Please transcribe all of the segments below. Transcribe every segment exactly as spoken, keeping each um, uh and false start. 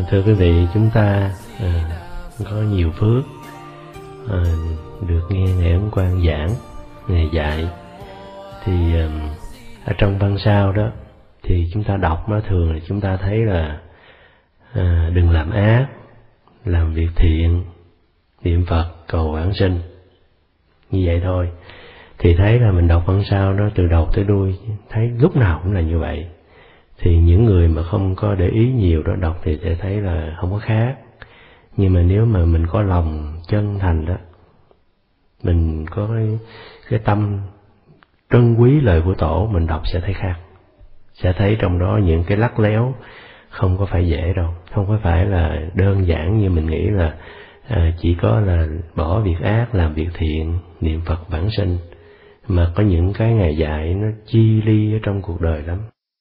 Thưa quý vị, chúng ta à, có nhiều phước à, được nghe Ngài Ấn Quang giảng, Ngài dạy. Thì à, ở trong văn sao đó thì chúng ta đọc nó thường là chúng ta thấy là à, đừng làm ác, làm việc thiện, niệm Phật cầu vãng sinh, như vậy thôi. Thì thấy là mình đọc văn sao đó từ đầu tới đuôi, thấy lúc nào cũng là như vậy. Thì những người mà không có để ý nhiều đó đọc thì sẽ thấy là không có khác. Nhưng mà nếu mà mình có lòng chân thành đó, mình có cái, cái tâm trân quý lời của Tổ, mình đọc sẽ thấy khác. Sẽ thấy trong đó những cái lắt léo không có phải dễ đâu. Không có phải là đơn giản như mình nghĩ là à, chỉ có là bỏ việc ác, làm việc thiện, niệm Phật vãng sinh. Mà có những cái Ngài dạy nó chi ly ở trong cuộc đời lắm.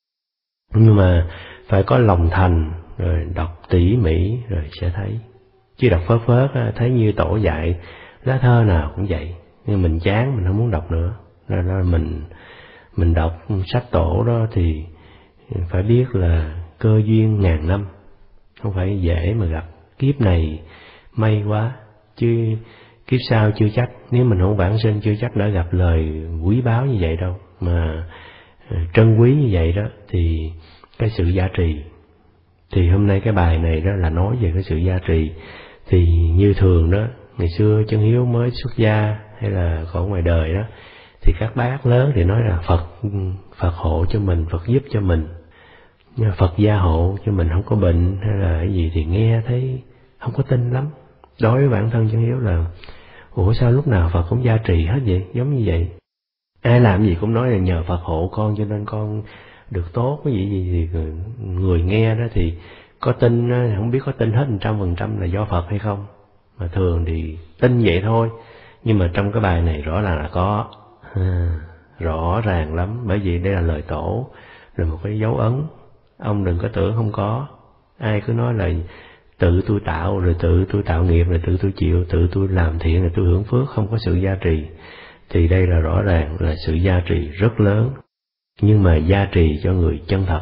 Nhưng mà phải có lòng thành, rồi đọc tỉ mỉ rồi sẽ thấy. Chứ đọc phớt phớt thấy như Tổ dạy, lá thơ nào cũng vậy. Nhưng mình chán, mình không muốn đọc nữa. Nên là mình mình đọc sách Tổ đó thì phải biết là cơ duyên ngàn năm, không phải dễ mà gặp. Kiếp này may quá, chứ kiếp sau chưa chắc. Nếu mình không vãng sinh chưa chắc đã gặp lời quý báu như vậy đâu. Mà trân quý như vậy đó thì cái sự gia trì. Thì hôm nay cái bài này đó là nói về cái sự gia trì. Thì như thường đó, ngày xưa Chân Hiếu mới xuất gia hay là còn ngoài đời đó, thì các bác lớn thì nói là Phật Phật hộ cho mình, Phật giúp cho mình. Nhưng mà Phật gia hộ cho mình không có bệnh hay là cái gì thì nghe thấy không có tin lắm. Đối với bản thân Chân Hiếu là ủa sao lúc nào Phật cũng gia trì hết vậy, giống như vậy. Ai làm gì cũng nói là nhờ Phật hộ con cho nên con được tốt, cái gì gì thì người nghe đó thì có tin, không biết có tin hết một trăm phần trăm là do Phật hay không. Mà thường thì tin vậy thôi. Nhưng mà trong cái bài này rõ ràng là có, à, rõ ràng lắm. Bởi vì đây là lời Tổ, là một cái dấu ấn. Ông đừng có tưởng không có. Ai cứ nói là tự tôi tạo, rồi tự tôi tạo nghiệp, rồi tự tôi chịu, tự tôi làm thiện, rồi tôi hưởng phước, không có sự gia trì. Thì đây là rõ ràng là sự gia trì rất lớn. Nhưng mà gia trì cho người chân thật,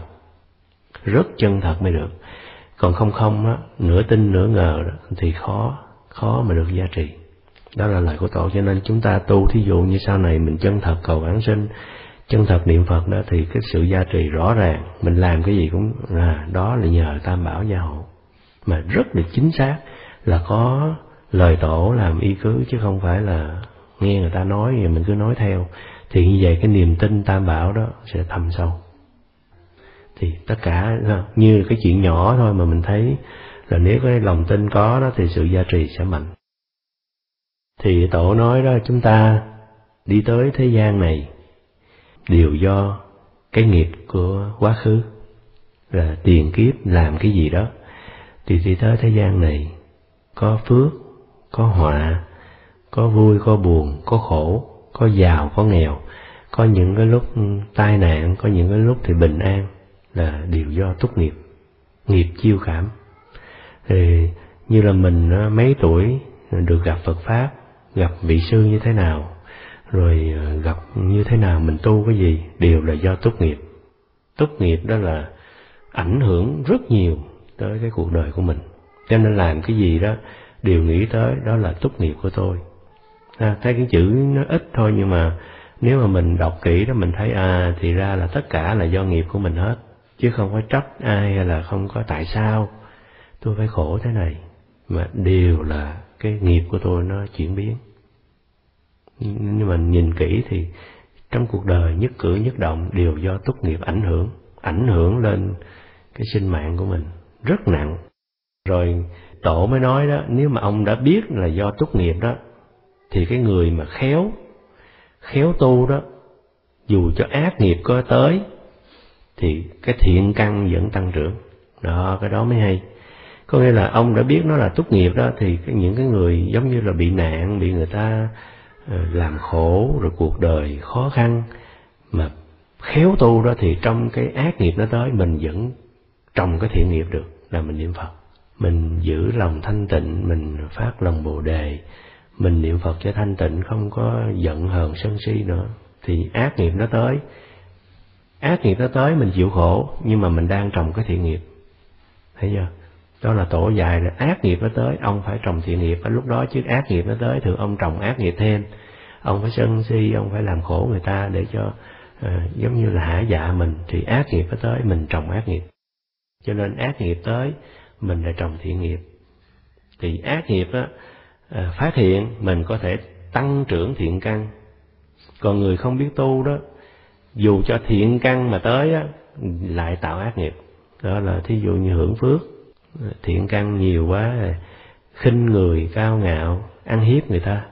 rất chân thật mới được. Còn không không á, nửa tin nửa ngờ đó, thì khó, khó mà được gia trì. Đó là lời của Tổ. Cho nên chúng ta tu, thí dụ như sau này mình chân thật cầu vãng sinh, chân thật niệm Phật đó, thì cái sự gia trì rõ ràng. Mình làm cái gì cũng là đó là nhờ Tam Bảo gia hộ. Mà rất là chính xác, là có lời Tổ làm y cứ, chứ không phải là nghe người ta nói rồi mình cứ nói theo. Thì như vậy cái niềm tin Tam Bảo đó sẽ thâm sâu. Thì tất cả như cái chuyện nhỏ thôi mà mình thấy là nếu cái lòng tin có đó thì sự gia trì sẽ mạnh. Thì Tổ nói đó, chúng ta đi tới thế gian này đều do cái nghiệp của quá khứ, là tiền kiếp làm cái gì đó. Thì đi tới thế gian này có phước, có họa, có vui, có buồn, có khổ, có giàu, có nghèo. Có những cái lúc tai nạn, có những cái lúc thì bình an, là đều do túc nghiệp, nghiệp chiêu cảm. Thì như là mình mấy tuổi được gặp Phật Pháp, gặp vị sư như thế nào, rồi gặp như thế nào, mình tu cái gì, đều là do túc nghiệp. Túc nghiệp đó là ảnh hưởng rất nhiều tới cái cuộc đời của mình. Cho nên làm cái gì đó đều nghĩ tới đó là túc nghiệp của tôi. À, thấy cái chữ nó ít thôi, nhưng mà nếu mà mình đọc kỹ đó mình thấy à thì ra là tất cả là do nghiệp của mình hết, chứ không có trách ai hay là không có tại sao tôi phải khổ thế này, mà đều là cái nghiệp của tôi nó chuyển biến. Nhưng mà nhìn kỹ thì trong cuộc đời nhất cử nhất động đều do túc nghiệp ảnh hưởng, ảnh hưởng lên cái sinh mạng của mình rất nặng. Rồi Tổ mới nói đó, nếu mà ông đã biết là do túc nghiệp đó, thì cái người mà khéo, khéo tu đó, dù cho ác nghiệp có tới, thì cái thiện căn vẫn tăng trưởng. Đó, cái đó mới hay. Có nghĩa là ông đã biết nó là túc nghiệp đó, thì những cái người giống như là bị nạn, bị người ta làm khổ, rồi cuộc đời khó khăn, mà khéo tu đó, thì trong cái ác nghiệp nó tới, mình vẫn trồng cái thiện nghiệp được, là mình niệm Phật. Mình giữ lòng thanh tịnh, mình phát lòng Bồ Đề, mình niệm Phật cho thanh tịnh, không có giận hờn sân si nữa. Thì ác nghiệp nó tới, ác nghiệp nó tới mình chịu khổ, nhưng mà mình đang trồng cái thiện nghiệp. Thấy chưa? Đó là tổ dạy là ác nghiệp nó tới, ông phải trồng thiện nghiệp ở lúc đó, chứ ác nghiệp nó tới thường ông trồng ác nghiệp thêm. Ông phải sân si, ông phải làm khổ người ta để cho à, giống như là hả dạ mình, thì ác nghiệp nó tới mình trồng ác nghiệp. Cho nên ác nghiệp tới mình lại trồng thiện nghiệp. Thì ác nghiệp á, à, phát hiện mình có thể tăng trưởng thiện căn. Còn người không biết tu đó, dù cho thiện căn mà tới á, lại tạo ác nghiệp. Đó là thí dụ như hưởng phước, thiện căn nhiều quá, khinh người, cao ngạo, ăn hiếp người ta,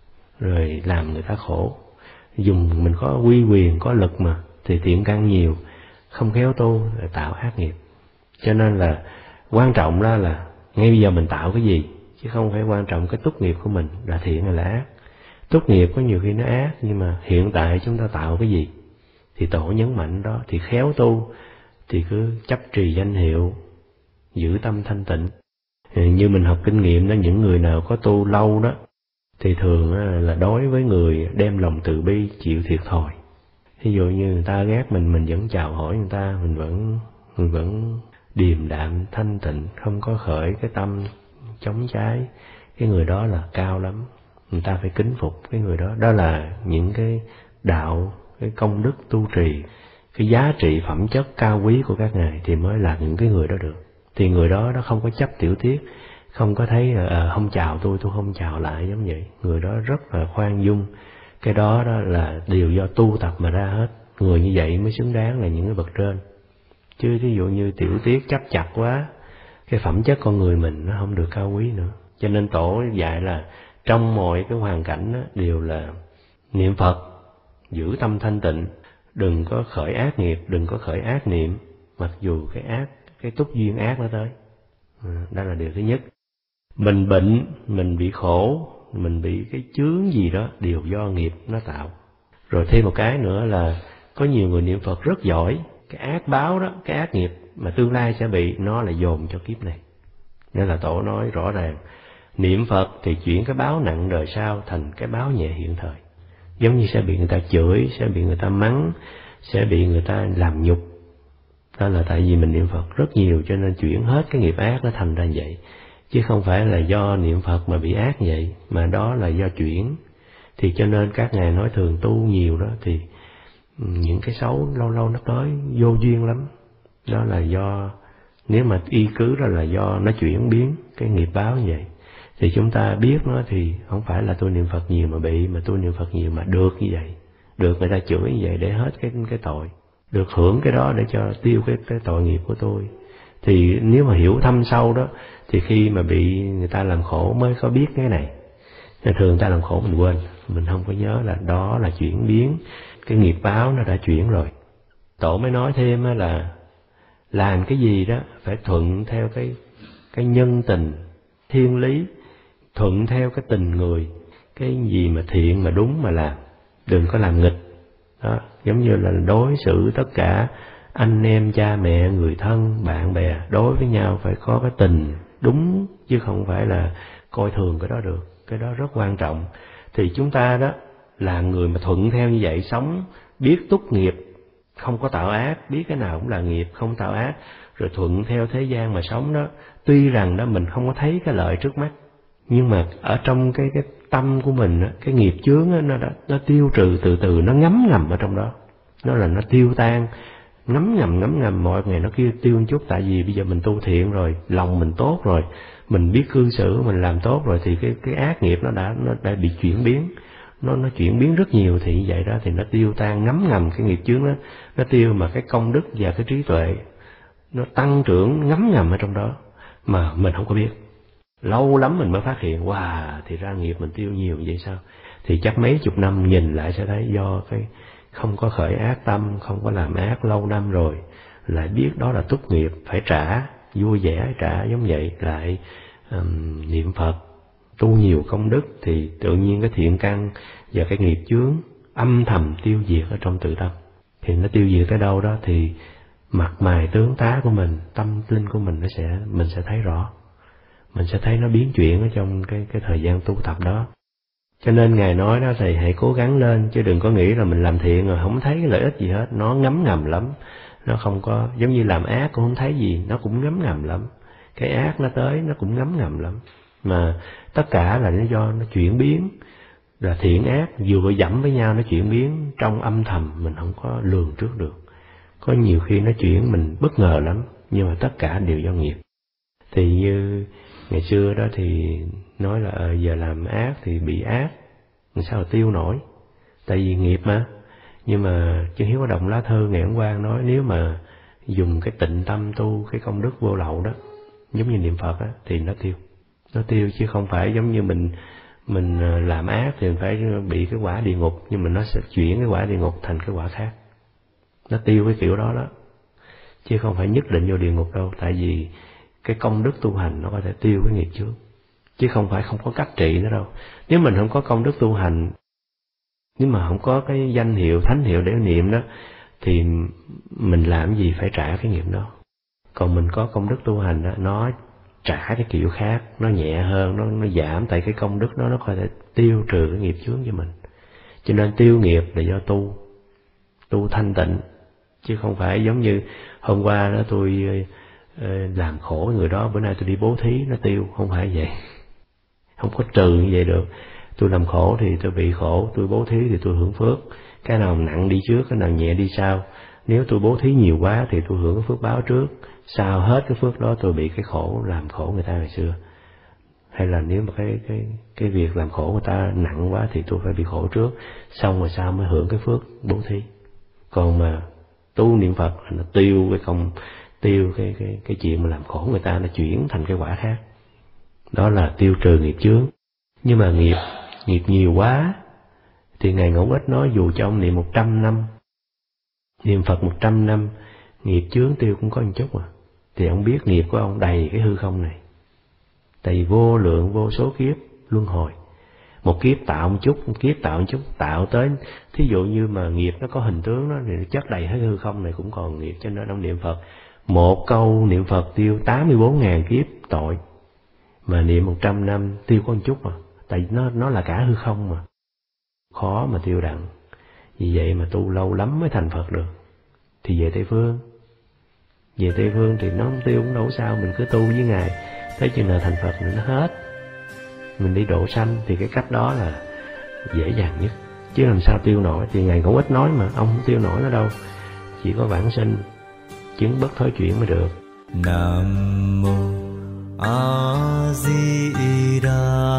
rồi làm người ta khổ. Dùng mình có uy quyền, có lực mà, thì thiện căn nhiều, không khéo tu là tạo ác nghiệp. Cho nên là quan trọng đó là ngay bây giờ mình tạo cái gì, chứ không phải quan trọng cái túc nghiệp của mình là thiện hay là ác. Túc nghiệp có nhiều khi nó ác, nhưng mà hiện tại chúng ta tạo cái gì thì tổ nhấn mạnh đó. Thì khéo tu thì cứ chấp trì danh hiệu, giữ tâm thanh tịnh. Như mình học kinh nghiệm đó, những người nào có tu lâu đó thì thường là đối với người đem lòng từ bi, chịu thiệt thòi. Ví dụ như người ta ghét mình, mình vẫn chào hỏi người ta, mình vẫn mình vẫn điềm đạm thanh tịnh, không có khởi cái tâm chống trái. Cái người đó là cao lắm, người ta phải kính phục cái người đó. Đó là những cái đạo, cái công đức tu trì, cái giá trị phẩm chất cao quý của các ngài thì mới là những cái người đó được. Thì người đó nó không có chấp tiểu tiết, không có thấy à, không chào tôi, tôi không chào lại giống vậy. Người đó rất là khoan dung. Cái đó đó là điều do tu tập mà ra hết. Người như vậy mới xứng đáng là những cái bậc trên. Chứ ví dụ như tiểu tiết chấp chặt quá, cái phẩm chất con người mình nó không được cao quý nữa. Cho nên tổ dạy là trong mọi cái hoàn cảnh đó, đều là niệm Phật, giữ tâm thanh tịnh, đừng có khởi ác nghiệp, đừng có khởi ác niệm, mặc dù cái ác, cái túc duyên ác nó tới. À, đó là điều thứ nhất. Mình bệnh, mình bị khổ, mình bị cái chướng gì đó, đều do nghiệp nó tạo. Rồi thêm một cái nữa là có nhiều người niệm Phật rất giỏi, cái ác báo đó, cái ác nghiệp mà tương lai sẽ bị, nó là dồn cho kiếp này. Nên là tổ nói rõ ràng, niệm Phật thì chuyển cái báo nặng đời sau thành cái báo nhẹ hiện thời. Giống như sẽ bị người ta chửi, sẽ bị người ta mắng, sẽ bị người ta làm nhục. Đó là tại vì mình niệm Phật rất nhiều, cho nên chuyển hết cái nghiệp ác nó thành ra vậy. Chứ không phải là do niệm Phật mà bị ác vậy, mà đó là do chuyển. Thì cho nên các ngài nói thường tu nhiều đó, thì những cái xấu lâu lâu nó tới vô duyên lắm. Đó là do, nếu mà y cứ đó là do nó chuyển biến cái nghiệp báo như vậy. Thì chúng ta biết nó thì không phải là tôi niệm Phật nhiều mà bị, mà tôi niệm Phật nhiều mà được như vậy. Được người ta chửi như vậy để hết cái cái tội. Được hưởng cái đó để cho tiêu cái, cái tội nghiệp của tôi. Thì nếu mà hiểu thâm sâu đó, thì khi mà bị người ta làm khổ mới có biết cái này. Thường người ta làm khổ mình quên, mình không có nhớ là đó là chuyển biến, cái nghiệp báo nó đã chuyển rồi. Tổ mới nói thêm là làm cái gì đó phải thuận theo cái, cái nhân tình, thiên lý, thuận theo cái tình người, cái gì mà thiện mà đúng mà làm, đừng có làm nghịch. Đó, giống như là đối xử tất cả anh em, cha mẹ, người thân, bạn bè đối với nhau phải có cái tình đúng, chứ không phải là coi thường cái đó được. Cái đó rất quan trọng. Thì chúng ta đó là người mà thuận theo như vậy, sống biết túc nghiệp, không có tạo ác, biết cái nào cũng là nghiệp, không tạo ác, rồi thuận theo thế gian mà sống đó. Tuy rằng đó mình không có thấy cái lợi trước mắt, nhưng mà ở trong cái cái tâm của mình, cái nghiệp chướng nó đã, nó tiêu trừ từ từ, nó ngấm ngầm ở trong đó. Nó là nó tiêu tan, ngấm ngầm ngấm ngầm mọi ngày nó kêu tiêu một chút. Tại vì bây giờ mình tu thiện rồi, lòng mình tốt rồi, mình biết cư xử, mình làm tốt rồi, thì cái cái ác nghiệp nó đã nó đã bị chuyển biến, nó nó chuyển biến rất nhiều. Thì như vậy đó thì nó tiêu tan, ngấm ngầm cái nghiệp chướng đó, nó tiêu, mà cái công đức và cái trí tuệ nó tăng trưởng ngấm ngầm ở trong đó mà mình không có biết. Lâu lắm mình mới phát hiện, wow, thì ra nghiệp mình tiêu nhiều vậy sao? Thì chắc mấy chục năm nhìn lại sẽ thấy do cái không có khởi ác tâm, không có làm ác lâu năm rồi, lại biết đó là túc nghiệp, phải trả, vui vẻ trả giống vậy. Lại um, niệm Phật, tu nhiều công đức, thì tự nhiên cái thiện căn và cái nghiệp chướng âm thầm tiêu diệt ở trong tự tâm. Thì nó tiêu diệt tới đâu đó thì mặt mày tướng tá của mình, tâm linh của mình nó sẽ mình sẽ thấy rõ. Mình sẽ thấy nó biến chuyển ở trong cái cái thời gian tu tập đó. Cho nên Ngài nói đó, thầy hãy cố gắng lên, chứ đừng có nghĩ là mình làm thiện rồi không thấy cái lợi ích gì hết. Nó ngấm ngầm lắm, nó không có, giống như làm ác cũng không thấy gì, nó cũng ngấm ngầm lắm. cái ác nó tới nó cũng ngấm ngầm lắm. Mà tất cả là nó do nó chuyển biến, là thiện ác vừa dẫm với nhau nó chuyển biến trong âm thầm, mình không có lường trước được. Có nhiều khi nó chuyển mình bất ngờ lắm, nhưng mà tất cả đều do nghiệp. Thì như ngày xưa đó thì nói là à, giờ làm ác thì bị ác, làm sao mà tiêu nổi, tại vì nghiệp mà. Nhưng mà Chư Hiếu có đọc lá thư ngày hôm qua nói nếu mà dùng cái tịnh tâm tu cái công đức vô lậu đó, giống như niệm Phật á, thì nó tiêu. Nó tiêu chứ không phải giống như mình mình làm ác thì mình phải bị cái quả địa ngục, nhưng mà nó sẽ chuyển cái quả địa ngục thành cái quả khác. Nó tiêu cái kiểu đó đó, chứ không phải nhất định vô địa ngục đâu. Tại vì cái công đức tu hành nó có thể tiêu cái nghiệp chướng, chứ không phải không có cách trị nữa đâu. Nếu mình không có công đức tu hành, nếu mà không có cái danh hiệu thánh hiệu để niệm đó, thì mình làm gì phải trả cái nghiệp đó. Còn mình có công đức tu hành đó, nó trả cái kiểu khác, nó nhẹ hơn, nó, nó giảm, tại cái công đức đó nó có thể tiêu trừ cái nghiệp chướng cho mình. Cho nên tiêu nghiệp là do tu, tu thanh tịnh, chứ không phải giống như hôm qua đó tôi làm khổ người đó, bữa nay tôi đi bố thí nó tiêu, không phải vậy. Không có trừ như vậy được. Tôi làm khổ thì tôi bị khổ, tôi bố thí thì tôi hưởng phước. Cái nào nặng đi trước, cái nào nhẹ đi sau. Nếu tôi bố thí nhiều quá thì tôi hưởng cái phước báo trước, sau hết cái phước đó tôi bị cái khổ làm khổ người ta ngày xưa. Hay là nếu mà cái cái cái việc làm khổ người ta nặng quá thì tôi phải bị khổ trước, xong rồi sau mới hưởng cái phước bố thí. Còn mà tu niệm Phật là nó tiêu cái công, tiêu cái cái cái chuyện mà làm khổ người ta, nó chuyển thành cái quả khác. Đó là tiêu trừ nghiệp chướng. Nhưng mà nghiệp nghiệp nhiều quá thì Ngài Ngẫu Ích nói dù cho ông niệm một trăm năm, niệm Phật một trăm năm, nghiệp chướng tiêu cũng có một chút à. Thì ông biết nghiệp của ông đầy cái hư không này. Tại vì vô lượng vô số kiếp luân hồi, một kiếp tạo một chút, một kiếp tạo một chút, tạo tới thí dụ như mà nghiệp nó có hình tướng đó, thì chất đầy hết hư không này cũng còn nghiệp. Cho nên ông niệm Phật một câu niệm Phật tiêu tám mươi bốn ngàn kiếp tội, mà niệm một trăm năm tiêu có một chút mà. Tại vì nó, nó là cả hư không mà, khó mà tiêu đặng. Vì vậy mà tu lâu lắm mới thành Phật được. Thì về Tây Phương, về Tây Phương thì nó không tiêu cũng đâu sao, mình cứ tu với Ngài, tới chừng nào thành Phật thì nó hết. Mình đi độ sanh thì cái cách đó là dễ dàng nhất. Chứ làm sao tiêu nổi, thì Ngài cũng ít nói mà, ông không tiêu nổi nó đâu. Chỉ có vãng sinh, chứng bất thối chuyển mới được. Nam Mô A Di Đà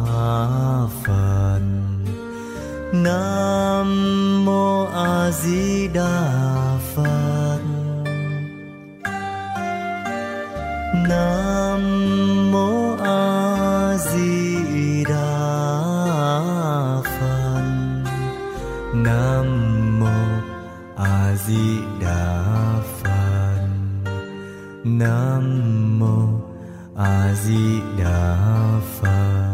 Phật. Nam Mô A Di Đà Phật. Nam Mô A Di Đà Phật. Nam Mô A Di Đà Phật. Nam Mô A Di Đà Phật.